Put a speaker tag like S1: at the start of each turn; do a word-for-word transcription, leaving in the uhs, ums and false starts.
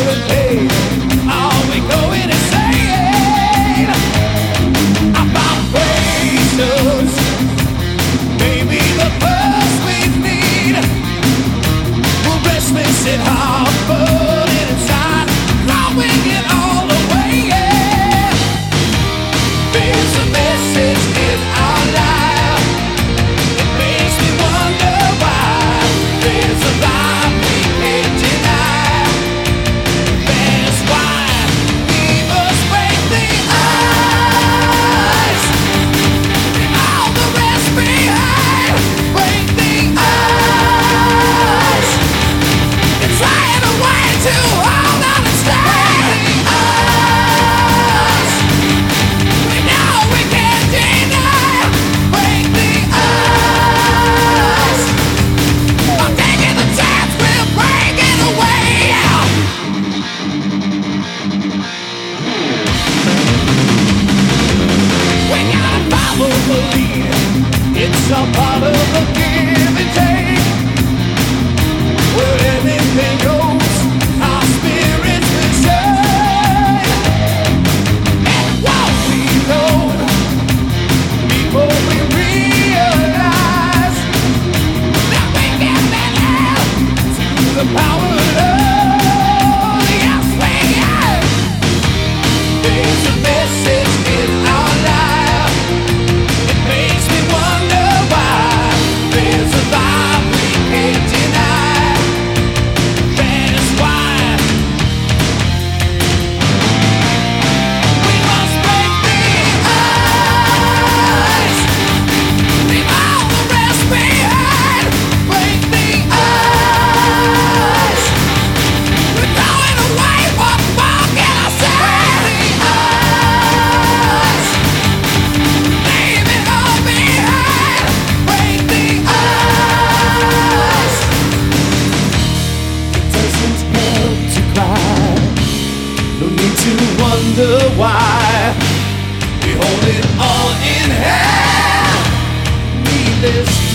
S1: and pain. Are we going insane? About patience, maybe the first we need. We're restless and hard, burning inside, throwing it all away. Yeah. There's a message in our life. It makes me wonder why. There's a lie we can't deny. That's why we must break the ice. Leave all the rest behind. Break the ice. You're trying to way to hold on and stay. Ice. We know we can't deny. Break the ice. I'm taking the chance, we'll break it away. We gotta follow the lead. It's a part of the give and take. Where anything goes, our spirits will shine. And what we know, before we realize that we can bend out to the power of love. Yes, we are. There's a message in our life. It makes me wonder why. There's a lie we can't deny. That's why we must break the ice. Leave all the rest behind. Break the ice. We're throwing away what more can I say? Break the ice. Leave it all behind. Break the ice. It doesn't help to cry. No need to wonder why. We hold it all in hand. Needless to